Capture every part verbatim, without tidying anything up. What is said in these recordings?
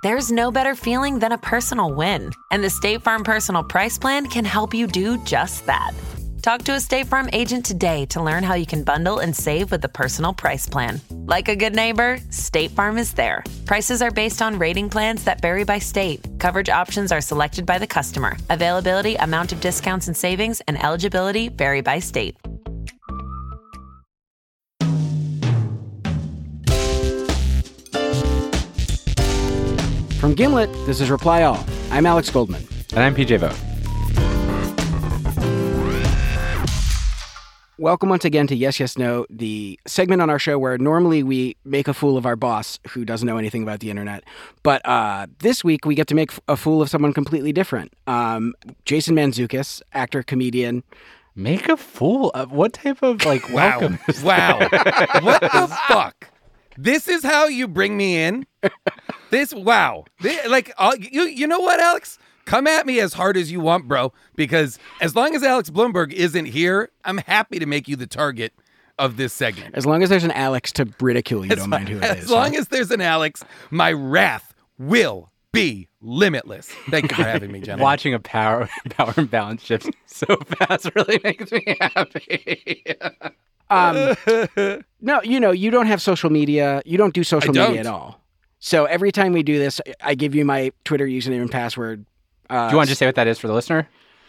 There's no better feeling than a personal win. And the State Farm Personal Price Plan can help you do just that. Talk to a State Farm agent today to learn how you can bundle and save with the Personal Price Plan. Like a good neighbor, State Farm is there. Prices are based on rating plans that vary by state. Coverage options are selected by the customer. Availability, amount of discounts and savings, and eligibility vary by state. From Gimlet, this is Reply All. I'm Alex Goldman. And I'm P J Vogt. Welcome once again to Yes, Yes, No, the segment on our show where normally we make a fool of our boss who doesn't know anything about the internet. But uh, this week we get to make a fool of someone completely different. Um, Jason Mantzoukas, actor, comedian. Make a fool of what type of, like, wow. welcome? Wow. What the fuck? This is how you bring me in? This, wow. This, like, uh, you, you know what, Alex? Come at me as hard as you want, bro, because as long as Alex Bloomberg isn't here, I'm happy to make you the target of this segment. As long as there's an Alex to ridicule, you as don't mind who it as is. As long huh? as there's an Alex, my wrath will be limitless. Thank you for having me, gentlemen. Watching a power power imbalance shift so fast really makes me happy. um, no, you know, you don't have social media. You don't do social I don't. media at all. So every time we do this, I give you my Twitter username and password. Uh, Do you want to just say what that is for the listener?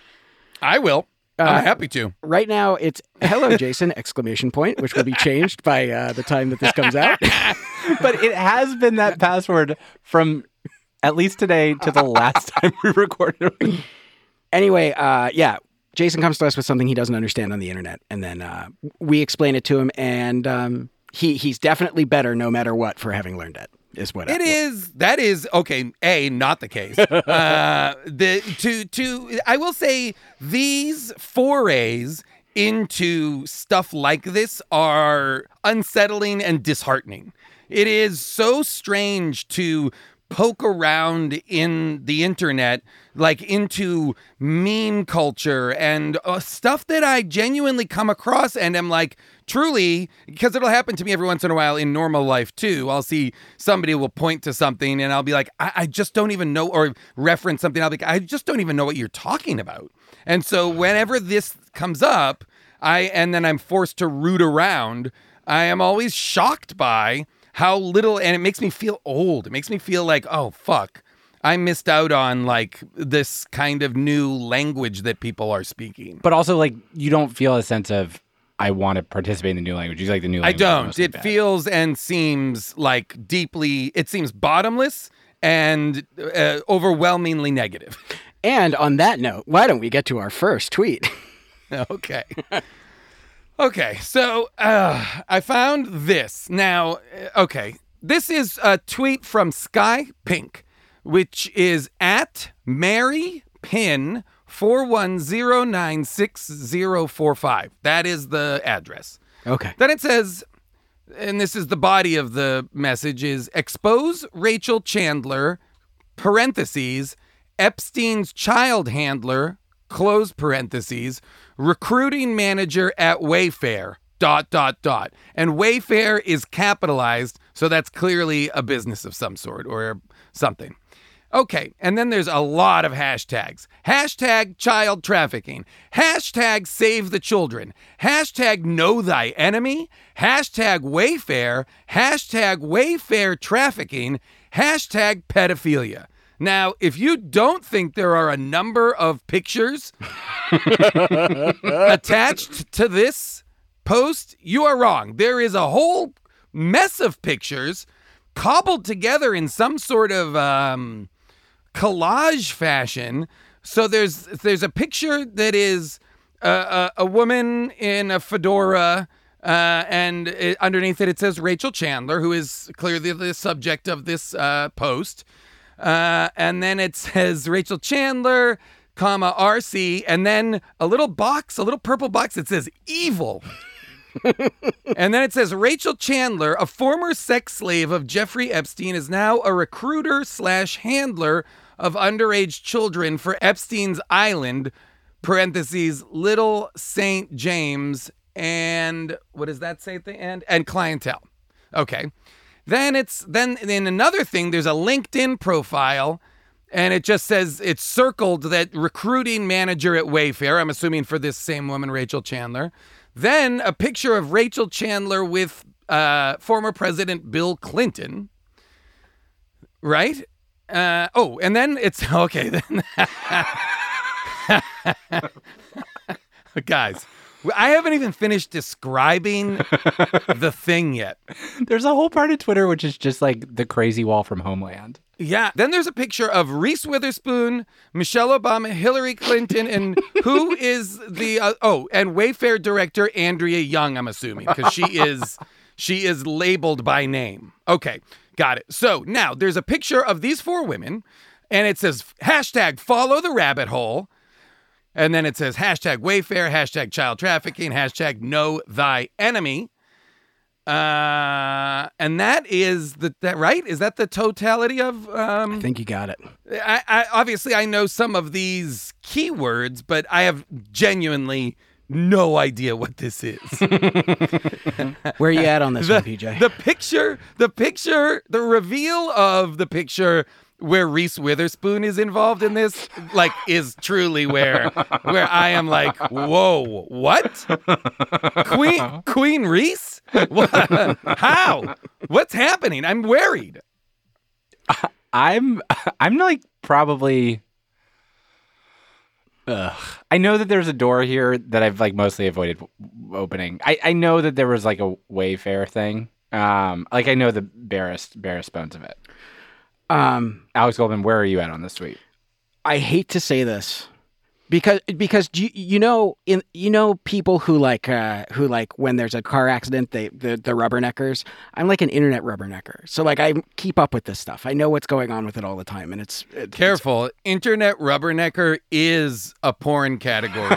I will. I'm Uh, happy to. Right now, it's hello, Jason, exclamation point, which will be changed by uh, the time that this comes out. But it has been that password from at least today to the last time we recorded. Anyway, uh, yeah, Jason comes to us with something he doesn't understand on the internet, and then uh, we explain it to him, and um, he he's definitely better no matter what for having learned it. Is what It I, is. That is okay. A, not the case. Uh, the to to I will say these forays into stuff like this are unsettling and disheartening. It is so strange to poke around in the internet, like into meme culture and uh, stuff that I genuinely come across and am like, truly, because it'll happen to me every once in a while in normal life too. I'll see somebody will point to something and I'll be like, I, I just don't even know, or reference something. I'll be like, I just don't even know what you're talking about. And so whenever this comes up, I and then I'm forced to root around, I am always shocked by how little, and it makes me feel old. It makes me feel like, oh, fuck, I missed out on like this kind of new language that people are speaking. But also, like, you don't feel a sense of, I want to participate in the new language. You like the new language. I don't. It bad. feels and seems like deeply, it seems bottomless and uh, overwhelmingly negative. And on that note, why don't we get to our first tweet? Okay. Okay, so uh, I found this. Now, okay, this is a tweet from Sky Pink, which is at Mary Pin four one zero nine six zero four five. That is the address. Okay. Then it says, and this is the body of the message, is expose Rachel Chandler, parentheses, Epstein's child handler, close parentheses, recruiting manager at Wayfair, dot, dot, dot. And Wayfair is capitalized, so that's clearly a business of some sort or something. Okay, and then there's a lot of hashtags. Hashtag child trafficking. Hashtag save the children. Hashtag know thy enemy. Hashtag Wayfair. Hashtag Wayfair trafficking. Hashtag pedophilia. Now, if you don't think there are a number of pictures attached to this post, you are wrong. There is a whole mess of pictures cobbled together in some sort of um, collage fashion. So there's there's a picture that is a, a, a woman in a fedora, uh, and it, underneath it, it says Rachel Chandler, who is clearly the subject of this uh, post. Uh, and then it says Rachel Chandler, comma, R C, and then a little box, a little purple box that says evil. And then it says Rachel Chandler, a former sex slave of Jeffrey Epstein, is now a recruiter slash handler of underage children for Epstein's Island, parentheses, Little Saint James, and what does that say at the end? And clientele. Okay. Then it's then in another thing, there's a LinkedIn profile, and it just says it's circled that recruiting manager at Wayfair. I'm assuming for this same woman, Rachel Chandler. Then a picture of Rachel Chandler with uh, former President Bill Clinton. Right? Uh, oh, and then it's okay. Then guys, I haven't even finished describing the thing yet. There's a whole part of Twitter which is just like the crazy wall from Homeland. Yeah. Then there's a picture of Reese Witherspoon, Michelle Obama, Hillary Clinton, and who is the uh, oh, and Wayfair director Andrea Young, I'm assuming, because she is she is labeled by name. Okay, got it. So now there's a picture of these four women, and it says hashtag follow the rabbit hole. And then it says hashtag Wayfair, hashtag child trafficking, hashtag know thy enemy. Uh, and that is the that right? Is that the totality of? Um, I think you got it. I, I obviously I know some of these keywords, but I have genuinely no idea what this is. Where are you at on this the, one, P J? The picture, the picture, the reveal of the picture where Reese Witherspoon is involved in this, like, is truly where where I am like, whoa, what? Queen Queen Reese? What? How? What's happening? I'm worried. I'm I'm like probably. Ugh. I know that there's a door here that I've like mostly avoided w- opening. I, I know that there was like a Wayfair thing. Um, like I know the barest barest bones of it. Um, Alex Goldman, where are you at on this tweet? I hate to say this because because you, you know in you know people who like uh, who like when there's a car accident they the the rubberneckers. I'm like an internet rubbernecker, so like I keep up with this stuff. I know what's going on with it all the time, and it's, it's Careful, it's... internet rubbernecker is a porn category.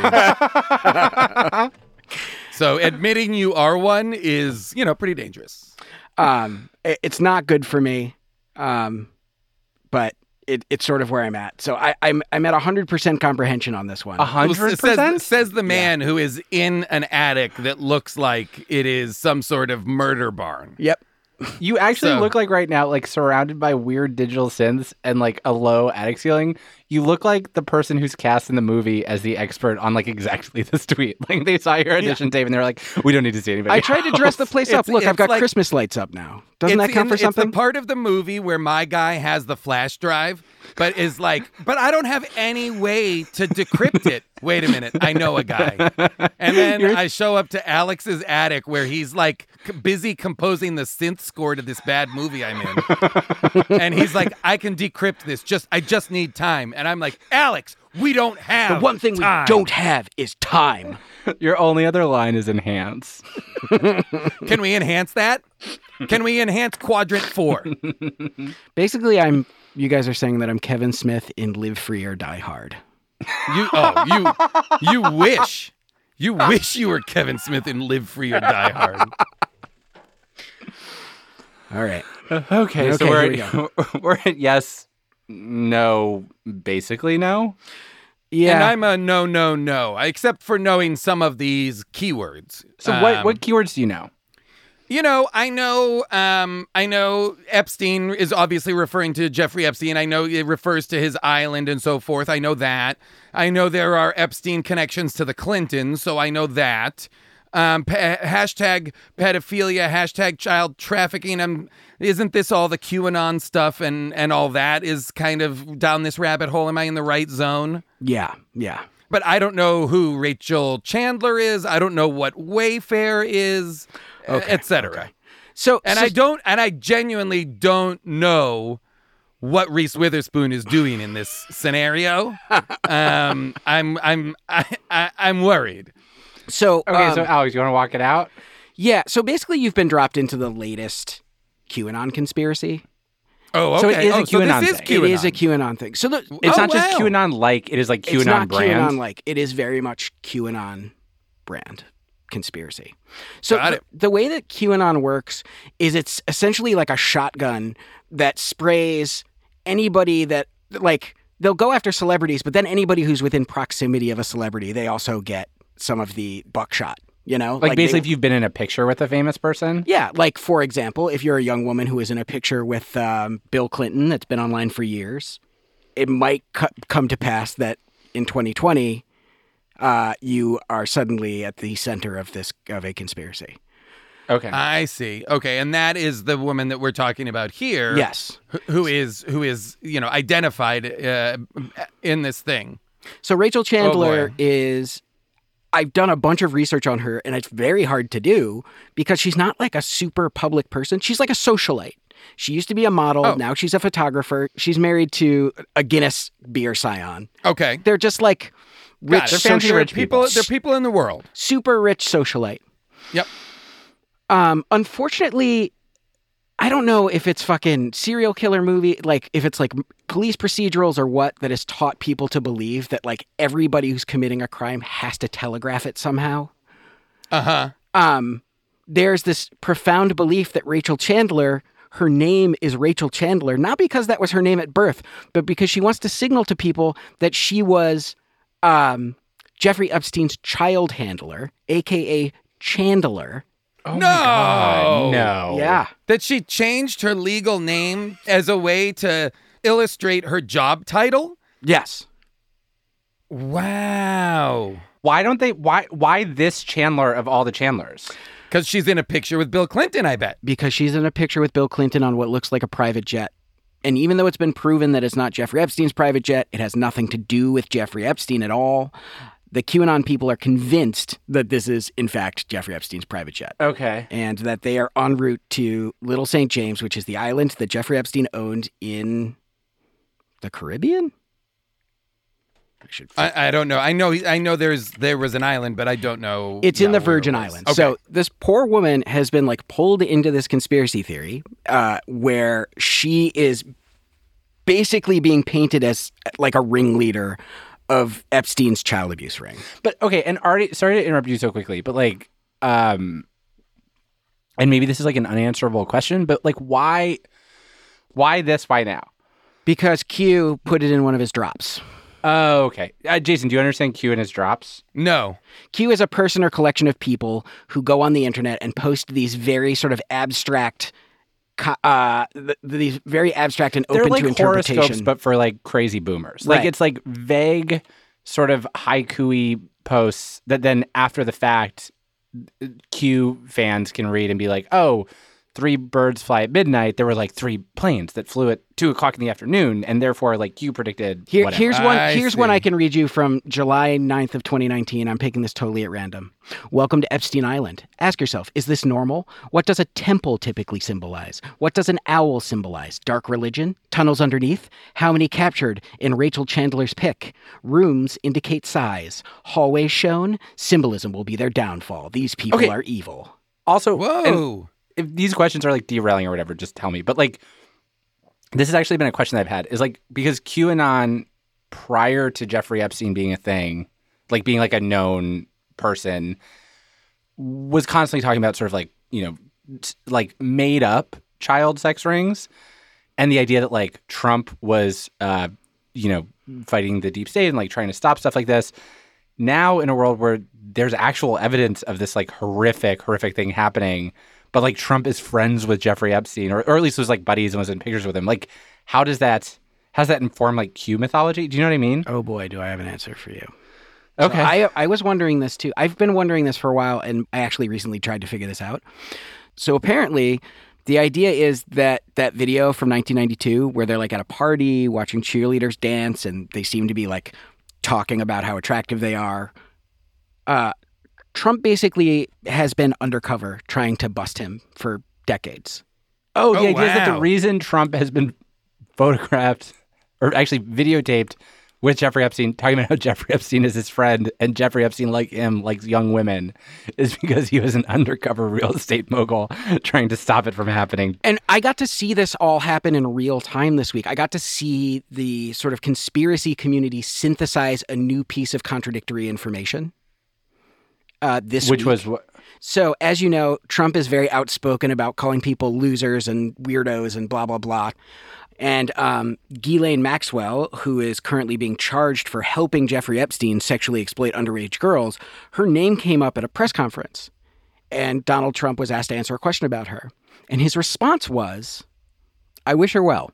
So admitting you are one is, you know, pretty dangerous. Um, it, it's not good for me. Um, but it, it's sort of where I'm at. So I, I'm I'm at one hundred percent comprehension on this one. one hundred Says, percent? says the man yeah. who is in an attic that looks like it is some sort of murder barn. Yep. You actually So- look like right now, like surrounded by weird digital synths and like a low attic ceiling. You look like the person who's cast in the movie as the expert on like exactly this tweet. Like they saw your audition tape and they're like, we don't need to see anybody I tried to dress the place up. It's- Look, I've it's got like- Christmas lights up now. Doesn't It's that count in- for It's something? the part of the movie where my guy has the flash drive, but is like, but I don't have any way to decrypt it. Wait a minute, I know a guy. And then I show up to Alex's attic where he's like c- busy composing the synth score to this bad movie I'm in. And he's like, I can decrypt this. Just I just need time. And I'm like, Alex, we don't have The one thing time. we don't have is time. Your only other line is enhance. Can we enhance that? Can we enhance quadrant four? Basically, I'm. You guys are saying that I'm Kevin Smith in Live Free or Die Hard. You oh you you wish you wish you were Kevin Smith in Live Free or Die Hard. All right. Okay, so Okay, we're here at, we're at yes, no, basically no. Yeah. And I'm a no no no, except for knowing some of these keywords. So what Um, what keywords do you know? You know, I know, um, I know Epstein is obviously referring to Jeffrey Epstein. I know it refers to his island and so forth. I know that. I know there are Epstein connections to the Clintons, so I know that. Um, pa- hashtag pedophilia, hashtag child trafficking. Um, isn't this all the QAnon stuff and, and all that is kind of down this rabbit hole? Am I in the right zone? Yeah. Yeah. But I don't know who Rachel Chandler is. I don't know what Wayfair is, Okay, et cetera. okay. So And so, I don't, and I genuinely don't know what Reese Witherspoon is doing in this scenario. um, I'm, I'm, I, I, I'm worried. So Okay, um, so Alex, you want to walk it out? yeah. So basically, you've been dropped into the latest QAnon conspiracy. Oh, okay. So it is a oh, so QAnon this is thing. QAnon. It is a QAnon thing. So the, It's Oh, not just wow. QAnon like, it is like QAnon it's not brand. QAnon like. It is very much QAnon brand conspiracy. So Got the, it. the way that QAnon works is it's essentially like a shotgun that sprays anybody that like they'll go after celebrities, but then anybody who's within proximity of a celebrity, they also get some of the buckshot. You know, Like, basically, they- if you've been in a picture with a famous person. yeah, like for example, if you're a young woman who is in a picture with um, Bill Clinton that's been online for years, it might co- come to pass that in twenty twenty, uh, you are suddenly at the center of this of a conspiracy. Okay. I see. Okay, and that is the woman that we're talking about here. Yes. wh- Who is who is you know identified uh, in this thing? So Rachel Chandler boy. is. I've done a bunch of research on her, and it's very hard to do because she's not like a super public person. She's like a socialite. She used to be a model. Oh. Now she's a photographer. She's married to a Guinness beer scion. Okay, They're just like rich, Got it. They're fancy social- rich people. They're people in the world. super rich socialite. Yep. Um, unfortunately, I don't know if it's fucking serial killer movie, like if it's like police procedurals or what that has taught people to believe that like everybody who's committing a crime has to telegraph it somehow. Uh huh. Um, there's this profound belief that Rachel Chandler, her name is Rachel Chandler, not because that was her name at birth, but because she wants to signal to people that she was um, Jeffrey Epstein's child handler, aka Chandler. Oh No! my God, no. Yeah. That she changed her legal name as a way to illustrate her job title. Yes. Wow. Why don't they? Why? Why this Chandler of all the Chandlers? Because she's in a picture with Bill Clinton, I bet. Because she's in a picture with Bill Clinton on what looks like a private jet. And even though it's been proven that it's not Jeffrey Epstein's private jet, it has nothing to do with Jeffrey Epstein at all. The QAnon people are convinced that this is, in fact, Jeffrey Epstein's private jet. Okay. And that they are en route to Little Saint James, which is the island that Jeffrey Epstein owned in the Caribbean? I should. I, I don't know. I know. I know. There's there was an island, but I don't know. It's in yeah, the where it Virgin was. Islands. Okay. So this poor woman has been like pulled into this conspiracy theory uh, where she is basically being painted as like a ringleader of Epstein's child abuse ring. But okay, and already sorry to interrupt you so quickly, but like, um, and maybe this is like an unanswerable question, but like, why, why this? Why now? Because Q put it in one of his drops. Oh, okay. Uh, Jason, do you understand Q and his drops? No. Q is a person or collection of people who go on the internet and post these very sort of abstract, co- uh, th- these very abstract and They're open like to interpretation. horoscopes, but for like crazy boomers. Like Right. it's like vague, sort of haiku-y posts that then after the fact, Q fans can read and be like, oh, three birds fly at midnight. There were like three planes that flew at two o'clock in the afternoon, and therefore, like Q predicted. Here, whatever. here's one. I Here's one see. I can read you from July ninth of twenty nineteen. I'm picking this totally at random. Welcome to Epstein Island. Ask yourself, is this normal? What does a temple typically symbolize? What does an owl symbolize? Dark religion? Tunnels underneath? How many captured in Rachel Chandler's pic? Rooms indicate size. Hallways shown? Symbolism will be their downfall. These people Okay. are evil. Also, and Whoa. if these questions are like derailing or whatever, just tell me. But like, this has actually been a question that I've had is like, because QAnon prior to Jeffrey Epstein being a thing, like being like a known person, was constantly talking about sort of like, you know, t- like made up child sex rings. And the idea that like Trump was, uh, you know, fighting the deep state and like trying to stop stuff like this. Now in a world where there's actual evidence of this like horrific, horrific thing happening, but like Trump is friends with Jeffrey Epstein, or, or at least was like buddies and was in pictures with him. Like, how does that, how does that inform like Q mythology? Do you know what I mean? Oh boy, do I have an answer for you. Okay. So I I was wondering this too. I've been wondering this for a while, and I actually recently tried to figure this out. So apparently, the idea is that that video from nineteen ninety-two, where they're like at a party watching cheerleaders dance, and they seem to be like talking about how attractive they are. Uh, Trump basically has been undercover trying to bust him for decades. Oh, the Oh, idea is that the wow. reason Trump has been photographed or actually videotaped with Jeffrey Epstein, talking about how Jeffrey Epstein is his friend and Jeffrey Epstein, like him, likes young women, is because he was an undercover real estate mogul trying to stop it from happening. And I got to see this all happen in real time this week. I got to see the sort of conspiracy community synthesize a new piece of contradictory information. uh, this Which week. was what? So, as you know, Trump is very outspoken about calling people losers and weirdos and blah, blah, blah. And um, Ghislaine Maxwell, who is currently being charged for helping Jeffrey Epstein sexually exploit underage girls, her name came up at a press conference. And Donald Trump was asked to answer a question about her. And his response was, I wish her well.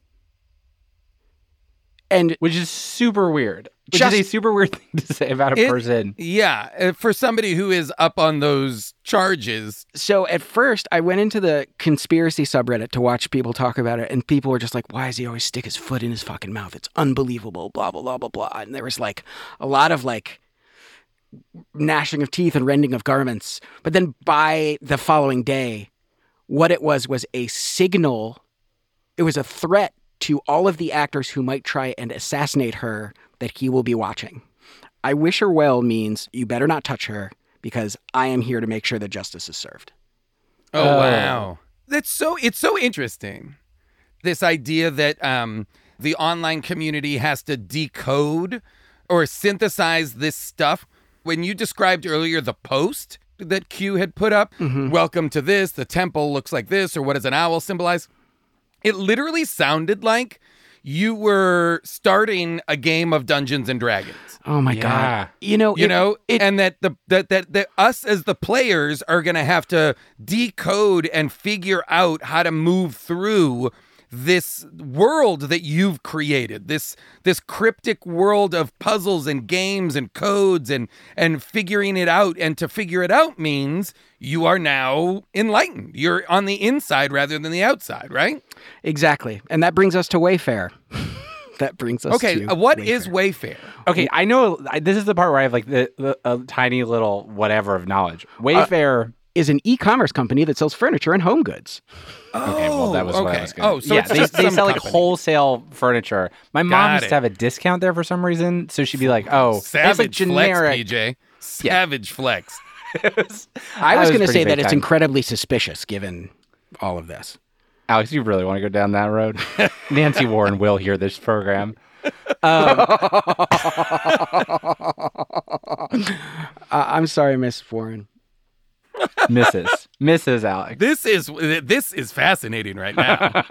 And Which is super weird. Which Just- is a super weird thing to say about a It- person. Yeah, uh, for somebody who is up on those charges. so at first, I went into the conspiracy subreddit to watch people talk about it, and people were just like, why does he always stick his foot in his fucking mouth? It's unbelievable, blah, blah, blah, blah, blah. And there was like a lot of like gnashing of teeth and rending of garments. But then by the following day, what it was was a signal. It was a threat to all of the actors who might try and assassinate her that he will be watching. I wish her well means you better not touch her because I am here to make sure that justice is served. Oh, Oh. wow. That's so, it's so interesting. This idea that um, the online community has to decode or synthesize this stuff. When you described earlier the post that Q had put up, welcome to this, the temple looks like this, or what does an owl symbolize? It literally sounded like you were starting a game of Dungeons and Dragons. Oh my Yeah. God. You know, You it- know, it, and that the that, that that us as the players are going to have to decode and figure out how to move through this world that you've created, this this cryptic world of puzzles and games and codes and and figuring it out. And to figure it out means you are now enlightened. You're on the inside rather than the outside, right? exactly. And that brings us to Wayfair. that brings us Okay, to uh, what Wayfair. is Wayfair? Okay, I know. I, this is the part where I have like the, the a tiny little whatever of knowledge. Wayfair. Is an e-commerce company that sells furniture and home goods. Okay, well, that was okay. what I was going Oh, so yeah, it's they, just they some sell like company. wholesale furniture. My mom Got used it. to have a discount there for some reason, so she'd be like, "Oh, it's a Savage generic." flex, P J. Savage flex. I was going to pretty say that big it's time. incredibly suspicious given all of this. Alex, you really want to go down that road? Nancy Warren will hear this program. Um, Uh, I'm sorry, Miss Warren. Missus Missus Alex. This is this is fascinating right now.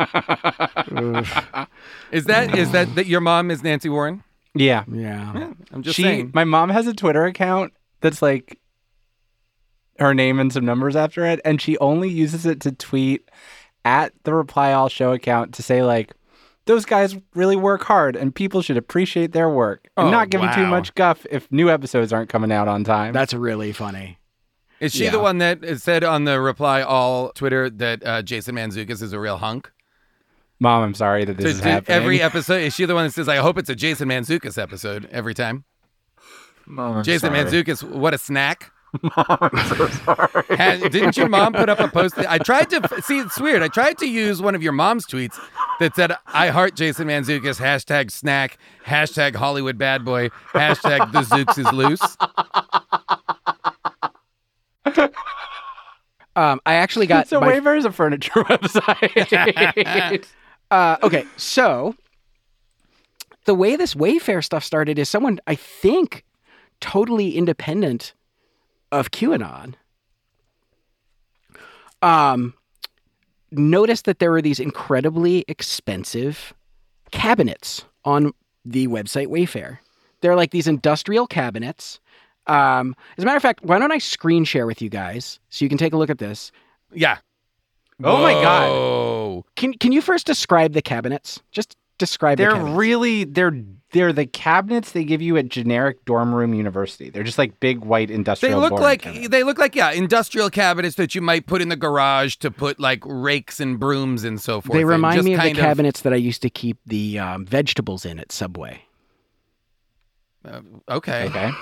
is that is that that your mom is Nancy Warren? Yeah. Yeah. I'm just she, saying. my mom has a Twitter account that's like her name and some numbers after it, and she only uses it to tweet at the Reply All Show account to say like, those guys really work hard, and people should appreciate their work and Oh, not give them too wow. much guff if new episodes aren't coming out on time. That's really funny. Is she Yeah. the one that said on the Reply All Twitter that uh, Jason Mantzoukas is a real hunk? Mom, I'm sorry that this To- is to happening. every episode, is she the one that says, "I hope it's a Jason Mantzoukas episode every time"? Mom, I'm Jason sorry. Mantzoukas, what a snack! Mom, I'm so sorry. Had- didn't your mom put up a post? I tried to see. It's weird. I tried to use one of your mom's tweets that said, "I heart Jason Mantzoukas." Hashtag snack. Hashtag Hollywood bad boy. Hashtag the Zooks is loose. Um, I actually got so my- Wayfair is a furniture website. Uh, okay, so the way this Wayfair stuff started is someone, I think, totally independent of QAnon, um, noticed that there were these incredibly expensive cabinets on the website Wayfair. They're like these industrial cabinets. Um, as a matter of fact, why don't I screen share with you guys so you can take a look at this? Yeah. Oh my God. Whoa. Can Can you first describe the cabinets? Just describe the They're cabinets. really they're they're the cabinets they give you at generic dorm room university. They're just like big white They industrial. look boring like cabinets. they look like yeah, industrial cabinets that you might put in the garage to put like rakes and brooms and so forth. They in. remind Just me of the kind cabinets that I used to keep the um, vegetables in at Subway. Uh, okay. Okay.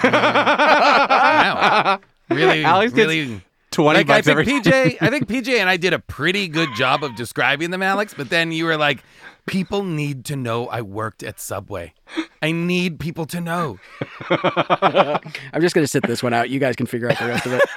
Wow. Really, Alex gets really. Twenty Like I bucks think every P J, I think P J and I did a pretty good job of describing them, Alex. But then you were like, "People need to know I worked at Subway. I need people to know." I'm just going to sit this one out. You guys can figure out the rest of it.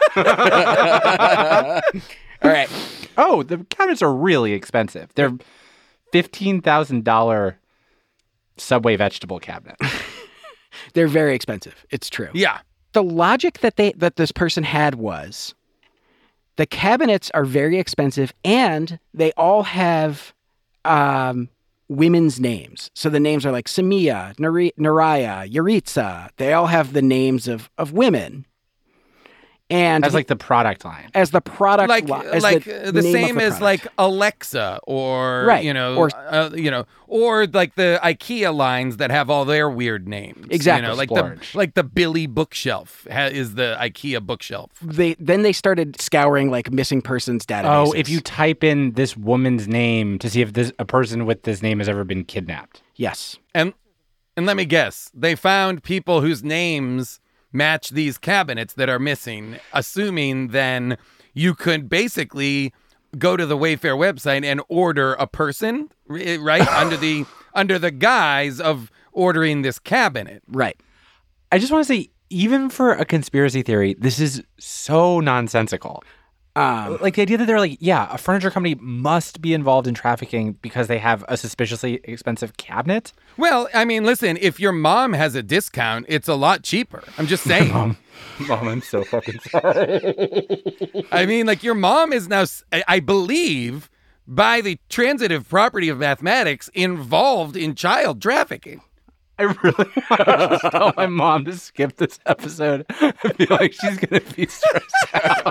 All right. Oh, the cabinets are really expensive. They're fifteen thousand dollar Subway vegetable cabinet. They're very expensive. It's true. Yeah. the logic that they that this person had was the cabinets are very expensive and they all have um, women's names. So the names are like Samia, Nari- Naraya, Yuritsa. They all have the names of, of women. And as like the product line, as the product, like li- as like the, uh, the name same of the as product. like Alexa or Right. you know Or- uh, you know or like the IKEA lines that have all their weird names. Exactly. You know, like Splurge. the like the Billy bookshelf ha- is the IKEA bookshelf. They then they started scouring like missing persons databases. oh, if you type in this woman's name to see if this a person with this name has ever been kidnapped. yes, And and let me guess, they found people whose names match these cabinets that are missing, assuming then you could basically go to the Wayfair website and order a person, ri- right? under the under the guise of ordering this cabinet. right. I just want to say, even for a conspiracy theory, this is so nonsensical. Um, Like the idea that they're like, yeah, a furniture company must be involved in trafficking because they have a suspiciously expensive cabinet. Well, I mean, listen, if your mom has a discount, it's a lot cheaper. I'm just saying. Mom, Mom, I'm so fucking sorry. I mean, like your mom is now, s- I I believe, by the transitive property of mathematics, involved in child trafficking. I really want to just tell my mom to skip this episode. I feel like she's going to be stressed out.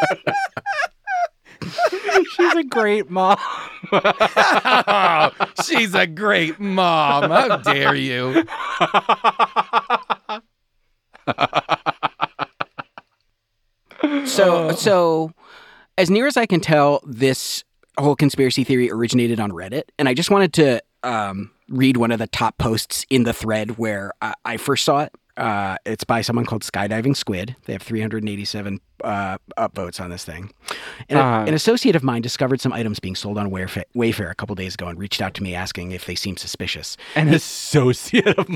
She's a great mom. Oh, she's a great mom. How dare you? So, so as near as I can tell, this whole conspiracy theory originated on Reddit, and I just wanted to um, read one of the top posts in the thread where I, I first saw it. Uh, it's by someone called Skydiving Squid. They have three hundred eighty-seven uh, upvotes on this thing. And a- Uh. an associate of mine discovered some items being sold on Wayfair, Wayfair a couple days ago and reached out to me asking if they seemed suspicious. An associate of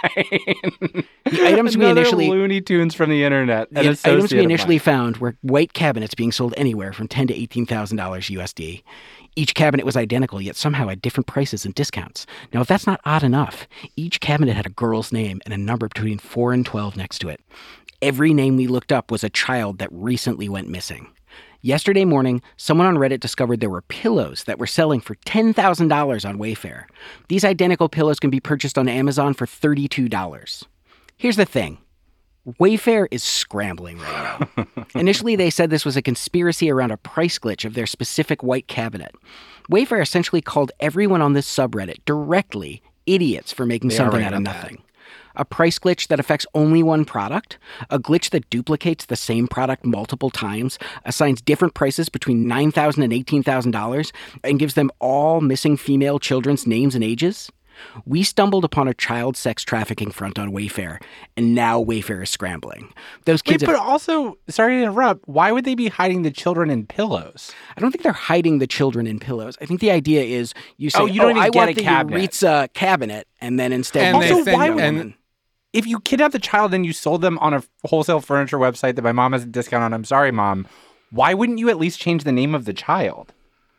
mine. The items we Another initially Looney Tunes from the internet. An The items associate we of initially mine. found were white cabinets being sold anywhere from ten to eighteen thousand dollars U S D. Each cabinet was identical, yet somehow had different prices and discounts. Now, if that's not odd enough, each cabinet had a girl's name and a number between four and twelve next to it. Every name we looked up was a child that recently went missing. Yesterday morning, someone on Reddit discovered there were pillows that were selling for ten thousand dollars on Wayfair. These identical pillows can be purchased on Amazon for thirty-two dollars. Here's the thing. Wayfair is scrambling right now. Initially, they said this was a conspiracy around a price glitch of their specific white cabinet. Wayfair essentially called everyone on this subreddit directly idiots for making They are something right out of about that. nothing. A price glitch that affects only one product, a glitch that duplicates the same product multiple times, assigns different prices between nine thousand dollars and eighteen thousand dollars, and gives them all missing female children's names and ages. We stumbled upon a child sex trafficking front on Wayfair, and now Wayfair is scrambling. Those Wait, kids but have, also, sorry to interrupt, why would they be hiding the children in pillows? I don't think they're hiding the children in pillows. I think the idea is you say, Oh, you don't even I get want a the cabinet." Yuritsa cabinet, and then instead And you they get send- a and- woman. If you kidnapped the child and you sold them on a wholesale furniture website that my mom has a discount on, I'm sorry, Mom, why wouldn't you at least change the name of the child?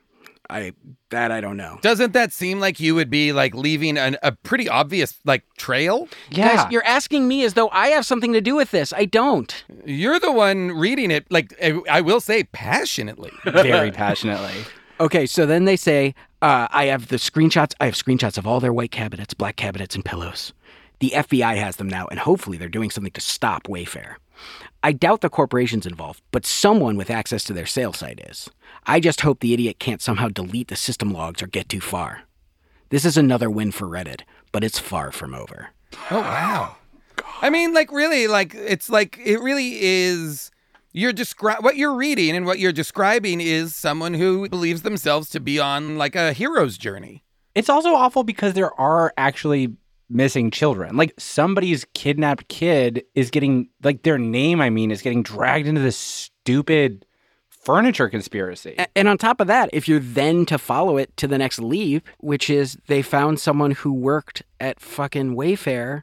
I that I don't know. Doesn't that seem like you would be like leaving an, a pretty obvious like trail? Yeah. Guys, you're asking me as though I have something to do with this. I don't. You're the one reading it, like I I will say, passionately. very passionately. Okay, so then they say, uh, I have the screenshots. I have screenshots of all their white cabinets, black cabinets, and pillows. The F B I has them now, and hopefully they're doing something to stop Wayfair. I doubt the corporation's involved, but someone with access to their sales site is. I just hope the idiot can't somehow delete the system logs or get too far. This is another win for Reddit, but it's far from over. Oh wow. I mean, like really, like it's like it really is. You're descri- what you're reading and what you're describing is someone who believes themselves to be on like a hero's journey. It's also awful because there are actually missing children. Like somebody's kidnapped kid is getting, like their name, I mean, is getting dragged into this stupid furniture conspiracy. A- And on top of that, if you're then to follow it to the next leap, which is they found someone who worked at fucking Wayfair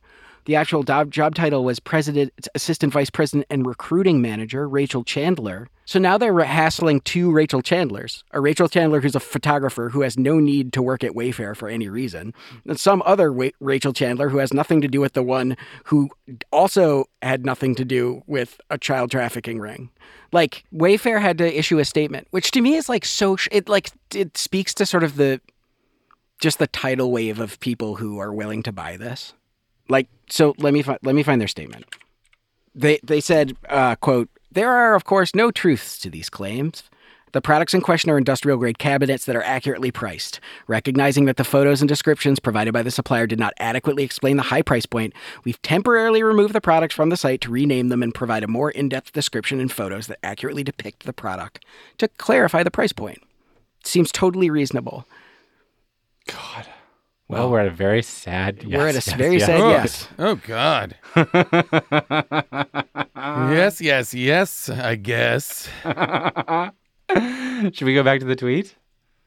The actual job, job title was President, Assistant Vice President and Recruiting Manager, Rachel Chandler. So now they're hassling two Rachel Chandlers. A Rachel Chandler who's a photographer who has no need to work at Wayfair for any reason. And some other Wa- Rachel Chandler who has nothing to do with the one who also had nothing to do with a child trafficking ring. Like, Wayfair had to issue a statement, which to me is like so, sh- it like, it speaks to sort of the, just the tidal wave of people who are willing to buy this. Like, so let me, fi- let me find their statement. They, they said, uh, quote, "There are, of course, no truths to these claims. The products in question are industrial-grade cabinets that are accurately priced. Recognizing that the photos and descriptions provided by the supplier did not adequately explain the high price point, we've temporarily removed the products from the site to rename them and provide a more in-depth description and photos that accurately depict the product to clarify the price point." Seems totally reasonable. God. Well, we're at a very sad yes. We're at a yes, very yes. sad Oh, yes. oh God. yes, yes, yes, I guess. Should we go back to the tweet?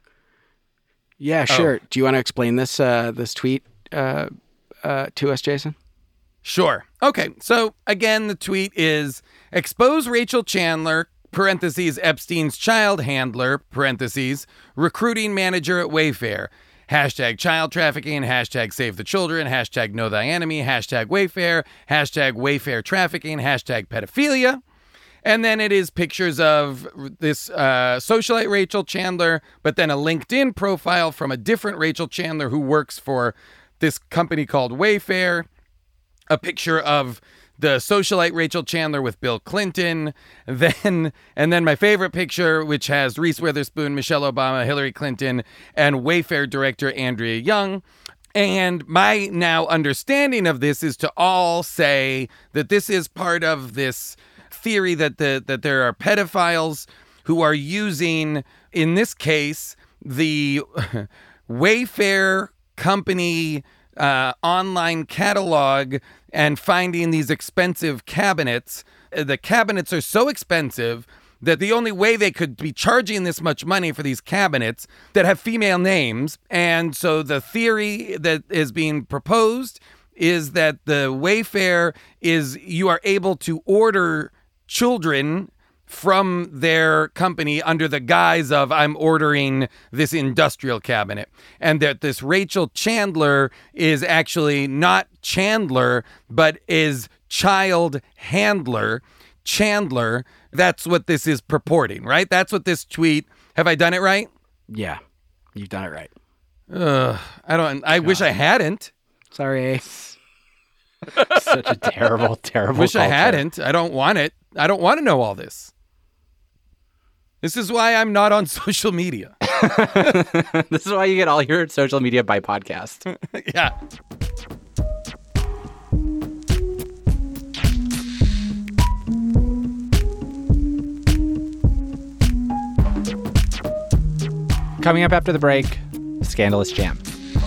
Yeah, Oh. sure. Do you want to explain this uh, this tweet uh, uh, to us, Jason? Sure. Okay. So again, the tweet is expose Rachel Chandler, parentheses, Epstein's child handler, parentheses, recruiting manager at Wayfair. Hashtag child trafficking, hashtag save the children, hashtag know thy enemy, hashtag Wayfair, hashtag Wayfair trafficking, hashtag pedophilia. And then it is pictures of this uh, socialite Rachel Chandler, but then a LinkedIn profile from a different Rachel Chandler who works for this company called Wayfair. A picture of the socialite Rachel Chandler with Bill Clinton. Then, and then my favorite picture, which has Reese Witherspoon, Michelle Obama, Hillary Clinton, and Wayfair director Andrea Young. And my now understanding of this is to all say that this is part of this theory that the that there are pedophiles who are using, in this case, the Wayfair company uh, online catalog and finding these expensive cabinets. The cabinets are so expensive that the only way they could be charging this much money for these cabinets that have female names. And so the theory that is being proposed is that the Wayfair is you are able to order children from their company under the guise of I'm ordering this industrial cabinet, and that this Rachel Chandler is actually not Chandler, but is child handler Chandler. That's what this is purporting, right? That's what this tweet. Have I done it right? Yeah, you've done it right. Ugh, I don't. I wish I hadn't. Sorry. Such a terrible, terrible. Wish I culture. hadn't. I don't want it. I don't want to know all this. This is why I'm not on social media. This is why you get all your social media by podcast. Yeah. Coming up after the break, Scandalous Jam.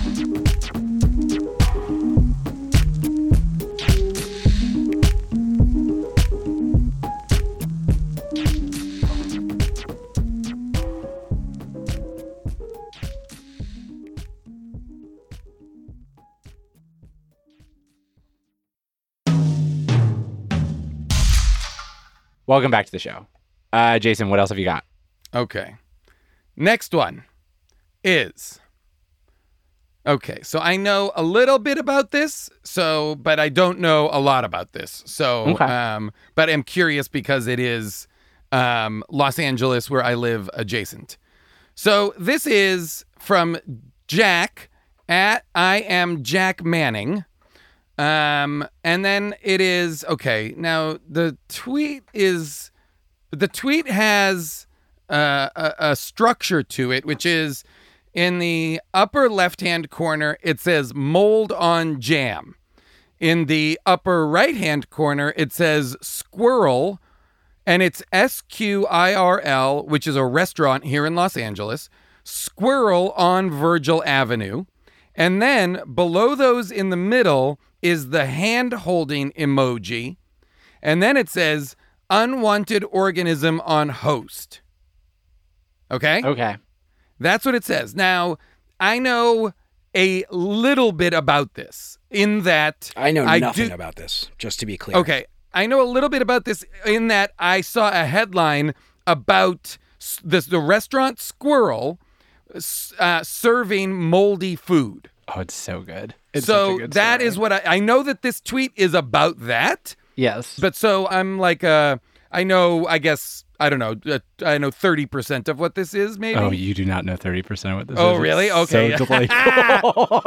Welcome back to the show. Uh, Jason, what else have you got? Okay. Next one is, okay, so I know a little bit about this, so, but I don't know a lot about this. So, Okay. um, but I'm curious because it is um, Los Angeles, where I live, adjacent. So this is from Jack at I am Jack Manning. Um, and then it is, okay, now the tweet is, the tweet has uh, a, a structure to it, which is in the upper left-hand corner, it says mold on jam. In the upper right-hand corner, it says squirrel, and it's S Q I R L, which is a restaurant here in Los Angeles, Squirrel on Virgil Avenue. And then below those in the middle is the hand-holding emoji. And then it says unwanted organism on host. Okay? Okay. That's what it says. Now, I know a little bit about this in that I know I nothing do, about this, just to be clear. Okay. I know a little bit about this in that I saw a headline about this, the restaurant Squirrel uh, serving moldy food. Oh, it's so good. It's so such a good that story. is what I, I know that this tweet is about that. Yes. But so I'm like, uh, I know, I guess, I don't know, uh, I know thirty percent of what this is, maybe. Oh, you do not know thirty percent of what this oh, is. Oh, really? It's Okay. So delightful.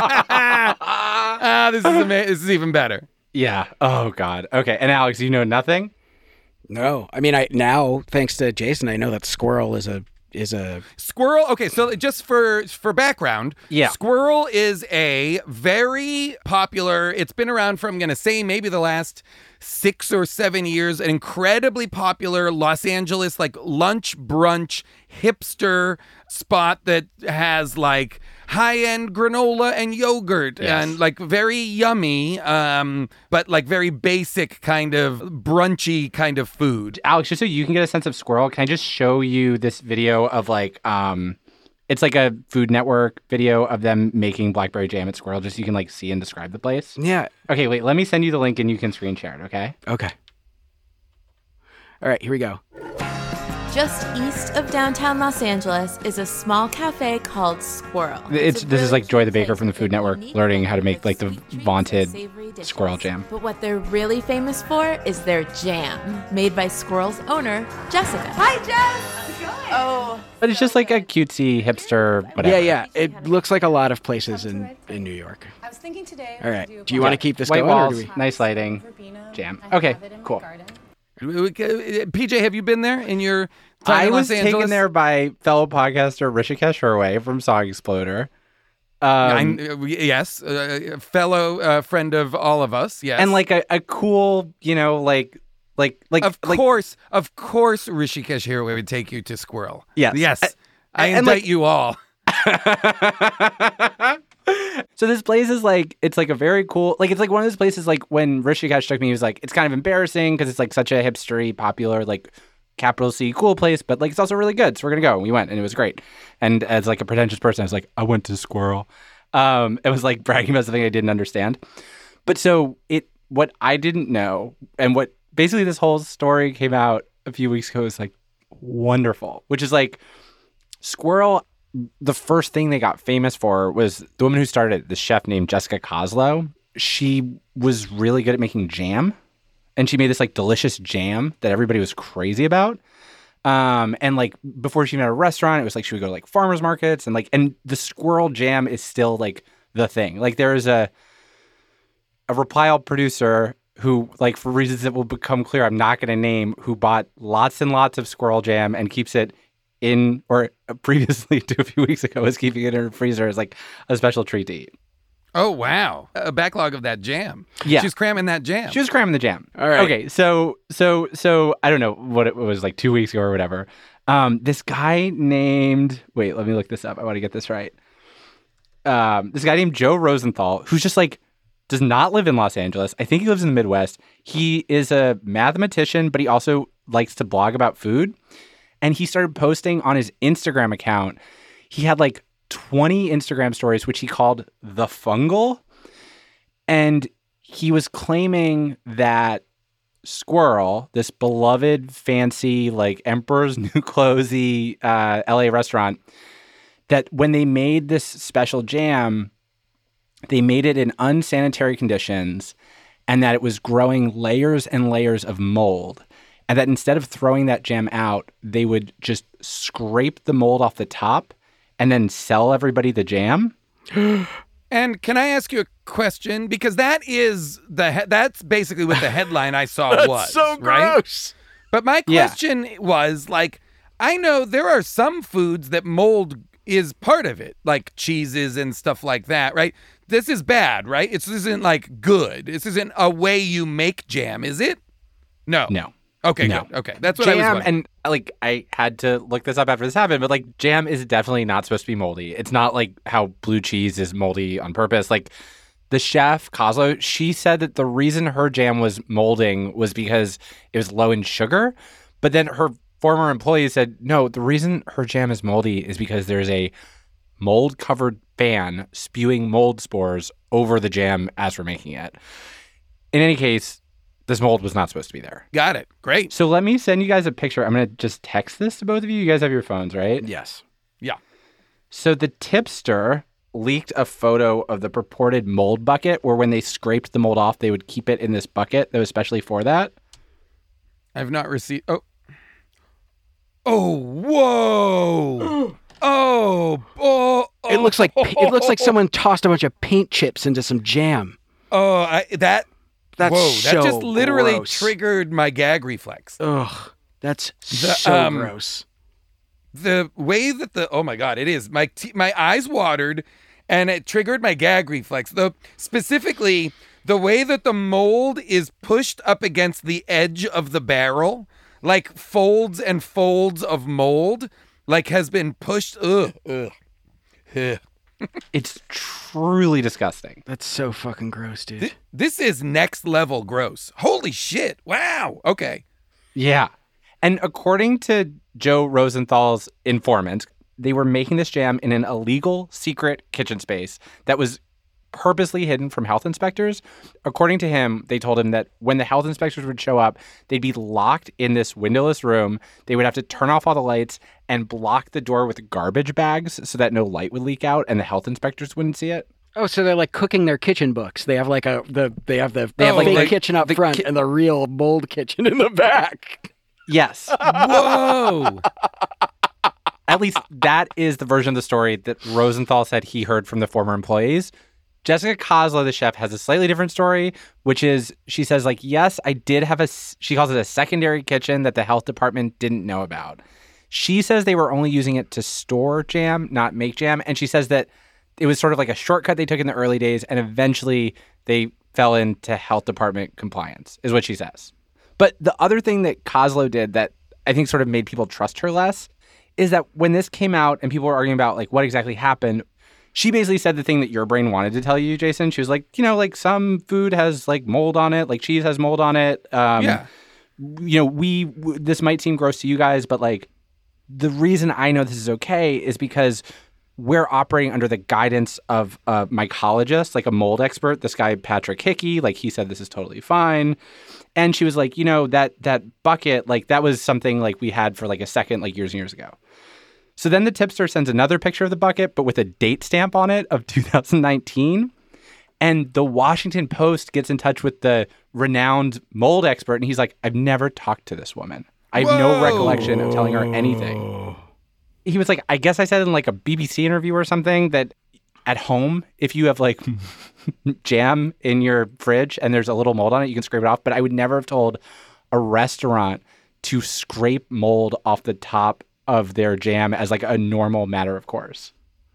ah, this is ama- This is even better. Yeah. Oh, God. Okay. And Alex, you know nothing? No. I mean, I now, thanks to Jason, I know that squirrel is a is a Squirrel. Okay, so just for for background, Yeah. Squirrel is a very popular. It's been around for I'm going to say maybe the last six or seven years. An incredibly popular Los Angeles like lunch brunch hipster spot that has like high-end granola and yogurt Yes. and like very yummy, um, but like very basic kind of brunchy kind of food. Alex, just so you can get a sense of Squirrel, can I just show you this video of like, um, it's like a Food Network video of them making blackberry jam at Squirrel, just so you can like see and describe the place? yeah. Okay, wait, let me send you the link and you can screen share it, okay? Okay. All right, here we go. Just east of downtown Los Angeles is a small cafe called Squirrel. It's a this is really like Joy the cute Baker from the place Food with Network unique learning how to blend make like the of sweet treats and vaunted savory dishes. squirrel jam. But what they're really famous for is their jam, made by Squirrel's owner, Jessica. Hi, Jess! Oh. But it's just like a cutesy hipster whatever. Yeah, yeah. It looks like a lot of places in, in New York. I was thinking today. All right. Do you want to keep this White going? Or walls, do we... nice lighting, jam. Okay, cool. P J, have you been there in your time I in was Los Angeles? taken there by fellow podcaster Rishikesh Hirway from Song Exploder. Um, I, uh, yes, uh, fellow uh, friend of all of us. Yes, and like a, a cool, you know, like like like of like, course, of course, Rishikesh Hirway would take you to Squirrel. Yes. yes, Uh, I and, invite like- you all. So this place is like, it's like a very cool, like it's like one of those places like when Rishikesh took me, he was like, it's kind of embarrassing because it's like such a hipstery, popular, like capital C cool place, but like it's also really good. So we're going to go. And we went and it was great. And as like a pretentious person, I was like, I went to Squirrel. Um, it was like bragging about something I didn't understand. But so it, what I didn't know and what basically this whole story came out a few weeks ago is like wonderful, which is like Squirrel. The first thing they got famous for was the woman who started it, the chef named Jessica Kozlow. She was really good at making jam, and she made this like delicious jam that everybody was crazy about. Um, and like before she even had a restaurant, it was like she would go to like farmers markets and like, and the Squirrel jam is still like the thing. Like there is a a Reply All producer who, like for reasons that will become clear, I'm not going to name, who bought lots and lots of Squirrel jam and keeps it in, or previously to a few weeks ago was keeping it in her freezer as like a special treat to eat. Oh wow, a backlog of that jam. Yeah. she's cramming that jam. She was cramming the jam. All right. Okay, so so so I don't know what it was, like two weeks ago or whatever. Um, this guy named wait, let me look this up. I want to get this right. Um, this guy named Joe Rosenthal, who's just like does not live in Los Angeles. I think he lives in the Midwest. He is a mathematician, but he also likes to blog about food. And he started posting on his Instagram account. He had like twenty Instagram stories, which he called The Fungal. And he was claiming that Squirrel, this beloved, fancy, like Emperor's New Clothes-y uh, L A restaurant, that when they made this special jam, they made it in unsanitary conditions and that it was growing layers and layers of mold. And that instead of throwing that jam out, they would just scrape the mold off the top and then sell everybody the jam. And can I ask you a question? Because that is the he- that's basically what the headline I saw was. so right? gross. But my Yeah. question was like, I know there are some foods that mold is part of it, like cheeses and stuff like that, right? This is bad, right? This isn't like good. This isn't a way you make jam, is it? No. No. Okay, No. good. Okay, that's what I was Jam, wondering. and like I had to look this up after this happened, but like jam is definitely not supposed to be moldy. It's not like how blue cheese is moldy on purpose. Like the chef, Kozlow, she said that the reason her jam was molding was because it was low in sugar. But then her former employee said, no, the reason her jam is moldy is because there's a mold-covered fan spewing mold spores over the jam as we're making it. In any case, this mold was not supposed to be there. Got it. Great. So let me send you guys a picture. I'm going to just text this to both of you. You guys have your phones, right? Yes. Yeah. So the tipster leaked a photo of the purported mold bucket where when they scraped the mold off, they would keep it in this bucket that was specially for that. I've not received... Oh. Oh, whoa. oh, oh, oh. It looks like it looks like someone tossed a bunch of paint chips into some jam. Oh, I, that... That's Whoa, so that just literally gross. triggered my gag reflex. Ugh, that's The, so um, gross. The way that the oh my god, it is my t- my eyes watered, and it triggered my gag reflex. The specifically the way that the mold is pushed up against the edge of the barrel, like folds and folds of mold, like has been pushed. Ugh, ugh. ugh. It's truly disgusting. That's so fucking gross, dude. Th- this is next level gross. Holy shit! Wow. Okay. Yeah. And according to Joe Rosenthal's informant, they were making this jam in an illegal secret kitchen space that was purposely hidden from health inspectors. According to him, they told him that when the health inspectors would show up, they'd be locked in this windowless room. They would have to turn off all the lights and block the door with garbage bags so that no light would leak out and the health inspectors wouldn't see it. Oh, so they're like cooking their kitchen books. They have like a the they have the they have Oh, like like the kitchen up the front ki- and the real mold kitchen in the back. Yes. Whoa. At least that is the version of the story that Rosenthal said he heard from the former employees. Jessica Kozlow, the chef, has a slightly different story, which is she says, like, yes, I did have a, she calls it a secondary kitchen that the health department didn't know about. She says they were only using it to store jam, not make jam. And she says that it was sort of like a shortcut they took in the early days, and eventually they fell into health department compliance, is what she says. But the other thing that Kozlow did that I think sort of made people trust her less is that when this came out and people were arguing about, like, what exactly happened, she basically said the thing that your brain wanted to tell you, Jason. She was like, you know, like some food has like mold on it, like cheese has mold on it. Um, Yeah. You know, we, w- this might seem gross to you guys, but like the reason I know this is okay is because we're operating under the guidance of a mycologist, like a mold expert, this guy, Patrick Hickey. Like he said, this is totally fine. And she was like, you know, that, that bucket, like that was something like we had for like a second, like years and years ago. So then the tipster sends another picture of the bucket, but with a date stamp on it of two thousand nineteen. And the Washington Post gets in touch with the renowned mold expert. And he's like, I've never talked to this woman. I have Whoa. no recollection of telling her anything. He was like, I guess I said in like a B B C interview or something that at home, if you have like jam in your fridge and there's a little mold on it, you can scrape it off. But I would never have told a restaurant to scrape mold off the top of their jam as like a normal matter of course.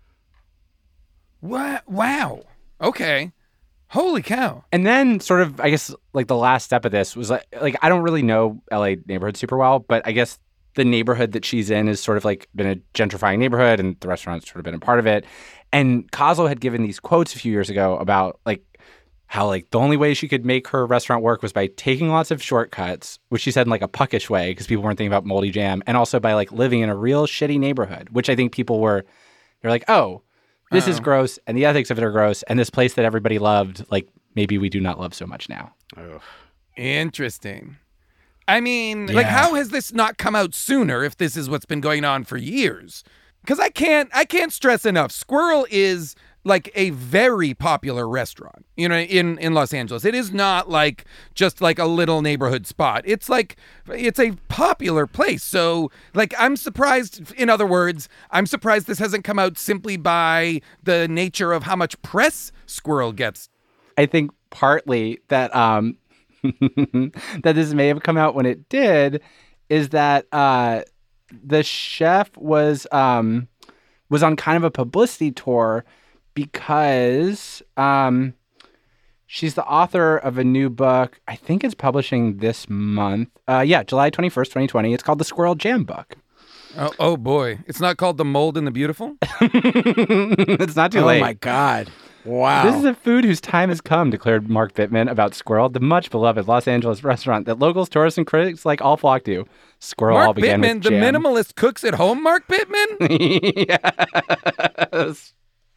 What? Wow. Okay. Holy cow. And then sort of, I guess, like the last step of this was like, like I don't really know L A neighborhood super well, but I guess the neighborhood that she's in is sort of like been a gentrifying neighborhood and the restaurant's sort of been a part of it. And Kozlow had given these quotes a few years ago about like how like the only way she could make her restaurant work was by taking lots of shortcuts, which she said in like a puckish way because people weren't thinking about moldy jam, and also by like living in a real shitty neighborhood, which I think people were, they're like, oh, this Uh-oh. is gross and the ethics of it are gross. And this place that everybody loved, like maybe we do not love so much now. Ugh. Interesting. I mean, Yeah. like, how has this not come out sooner if this is what's been going on for years? Because I can't, I can't stress enough. Squirrel is like a very popular restaurant, you know, in, in Los Angeles. It is not like just like a little neighborhood spot. It's like, it's a popular place. So like, I'm surprised, in other words, I'm surprised this hasn't come out simply by the nature of how much press Squirrel gets. I think partly that, um, that this may have come out when it did is that, uh, the chef was, um, was on kind of a publicity tour because um, she's the author of a new book. I think it's publishing this month. Uh, yeah, July twenty-first, twenty twenty. It's called The Squirrel Jam Book. Oh, oh boy. It's not called The Mold and the Beautiful? It's not too Oh late. my God. Wow. This is a food whose time has come, declared Mark Bittman about Squirrel, the much beloved Los Angeles restaurant that locals, tourists, and critics like all flock to. Squirrel all Mark began Bittman, with the jam. minimalist cooks at home, Mark Bittman? Yes.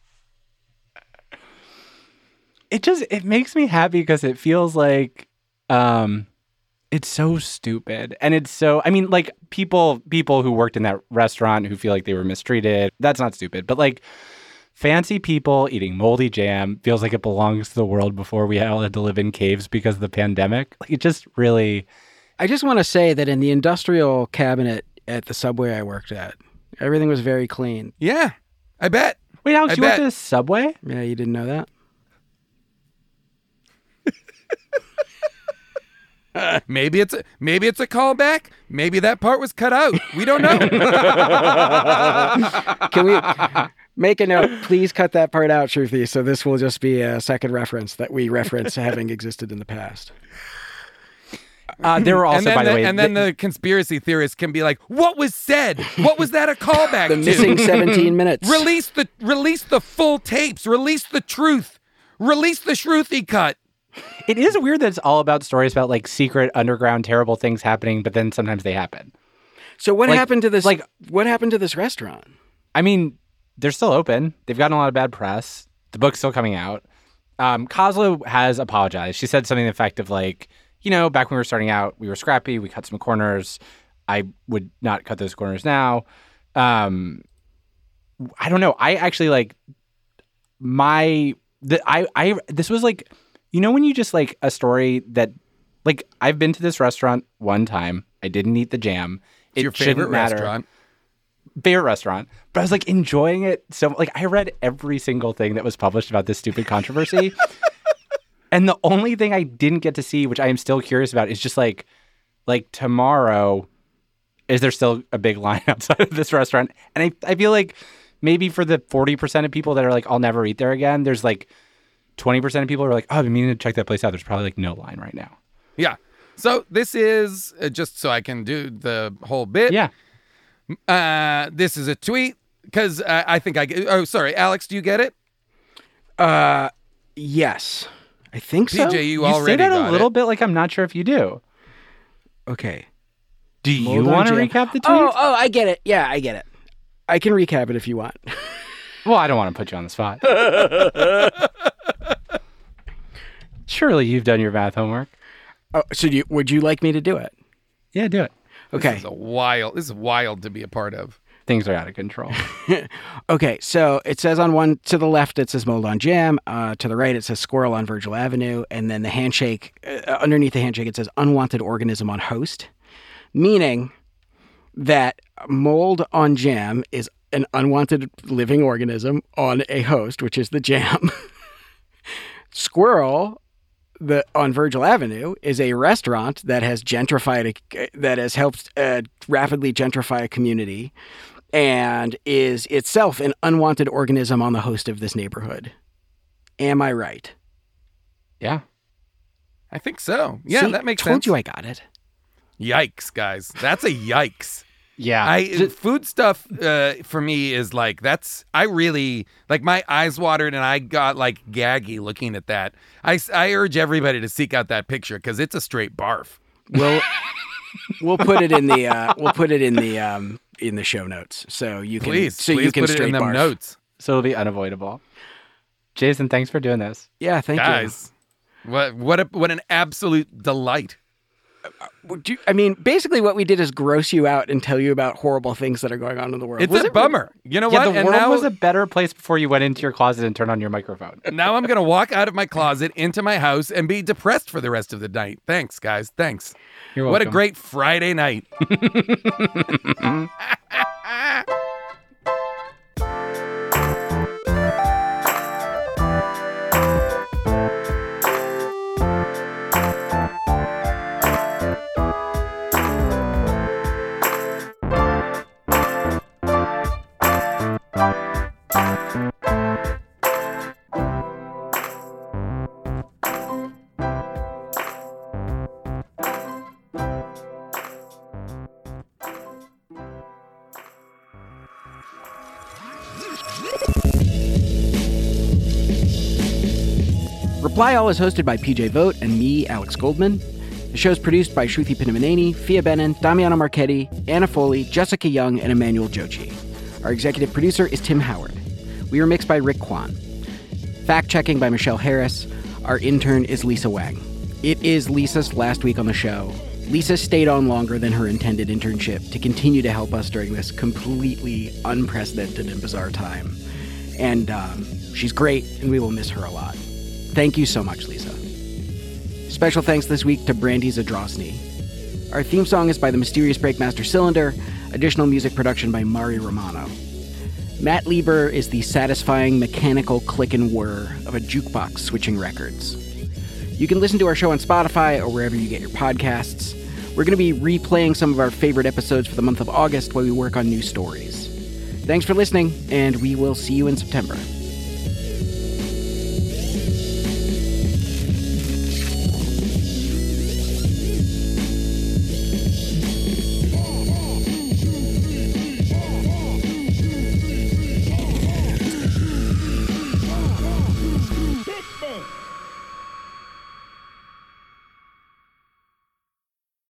It just it makes me happy because it feels like um it's so stupid. And it's so I mean, like people people who worked in that restaurant who feel like they were mistreated, that's not stupid. But like fancy people eating moldy jam feels like it belongs to the world before we all had to live in caves because of the pandemic. Like it just really I just want to say that in the industrial cabinet at the Subway I worked at, everything was very clean. Yeah, I bet. Wait, Alex, I you went bet. to the Subway? Yeah, you didn't know that? Maybe it's a, maybe it's a callback. Maybe that part was cut out. We don't know. Can we make a note? Please cut that part out, Shruti, so this will just be a second reference that we reference having existed in the past. Uh, there were also, and then, by the, the, way, and then th- the conspiracy theorists can be like, "What was said? What was that a callback The to? missing seventeen minutes. Release the release the full tapes. Release the truth. Release the Shruti cut." it is weird that it's all about stories about like secret underground terrible things happening, but then sometimes they happen. So what Like- happened to this? like- what happened to this restaurant? I mean, they're still open. They've gotten a lot of bad press. The book's still coming out. Um, Kozlo has apologized. She said something to the effect of like, you know, back when we were starting out, we were scrappy. We cut some corners. I would not cut those corners now. Um, I don't know. I actually like my the I I this was like, you know, when you just like a story that like I've been to this restaurant one time. I didn't eat the jam. It's It your shouldn't favorite matter. restaurant. Favorite restaurant, but I was like enjoying it. So like I read every single thing that was published about this stupid controversy. And the only thing I didn't get to see, which I am still curious about, is just like, like tomorrow, is there still a big line outside of this restaurant? And I, I feel like maybe for the forty percent of people that are like, I'll never eat there again, there's like twenty percent of people who are like, oh, I've been meaning to check that place out. There's probably like no line right now. Yeah. So this is uh, just so I can do the whole bit. Yeah. Uh, this is a tweet because uh, I think I get. Oh, sorry, Alex. Do you get it? Uh, yes, I think so. P J, you, You already say that got a little it. bit like I'm not sure if you do. Okay. Do you Mold on want to jam. recap the tweet? Oh, oh, I get it. Yeah, I get it. I can recap it if you want. Well, I don't want to put you on the spot. Surely you've done your math homework. Oh, so do you, would you like me to do it? Yeah, do it. Okay. This is a wild. This is wild to be a part of. Things are out of control. Okay, so it says on one to the left it says Mold on Jam, uh, to the right it says Squirrel on Virgil Avenue, and then the handshake uh, underneath the handshake it says Unwanted Organism on Host, meaning that Mold on Jam is an unwanted living organism on a host, which is the jam. Squirrel, the on Virgil Avenue, is a restaurant that has gentrified a, that has helped uh, rapidly gentrify a community, and is itself an unwanted organism on the host of this neighborhood. Am I right? Yeah. I think so. Yeah, See, that makes told sense. you I got it. Yikes, guys. That's a yikes. Yeah. I food stuff uh, for me is like that's I really like my eyes watered and I got like gaggy looking at that. I, I urge everybody to seek out that picture because it's a straight barf. We'll we'll put it in the uh, we'll put it in the um, in the show notes so you can Please, so please you can put it straight in them barf. notes, so it'll be unavoidable. Jason, thanks for doing this. Yeah, thank guys. What what a, what an absolute delight. you. Would you. I mean, basically, what we did is gross you out and tell you about horrible things that are going on in the world. It's Was a it- bummer. You know Yeah, what? the And world now was a better place before you went into your closet and turned on your microphone. now I'm gonna walk out of my closet into my house and be depressed for the rest of the night. Thanks, guys. Thanks. You're What a welcome. great Friday night. Reply All is hosted by P J Vogt and me, Alex Goldman. The show is produced by Shruti Pinamaneni, Fia Benin, Damiano Marchetti, Anna Foley, Jessica Young, and Emmanuel Jochi. Our executive producer is Tim Howard. We are mixed by Rick Kwan. Fact-checking by Michelle Harris. Our intern is Lisa Wang. It is Lisa's last week on the show. Lisa stayed on longer than her intended internship to continue to help us during this completely unprecedented and bizarre time. And um, she's great, and we will miss her a lot. Thank you so much, Lisa. Special thanks this week to Brandy Zadrosny. Our theme song is by the Mysterious Breakmaster Cylinder, additional music production by Mari Romano. Matt Lieber is the satisfying mechanical click and whir of a jukebox switching records. You can listen to our show on Spotify or wherever you get your podcasts. We're going to be replaying some of our favorite episodes for the month of August while we work on new stories. Thanks for listening, and we will see you in September.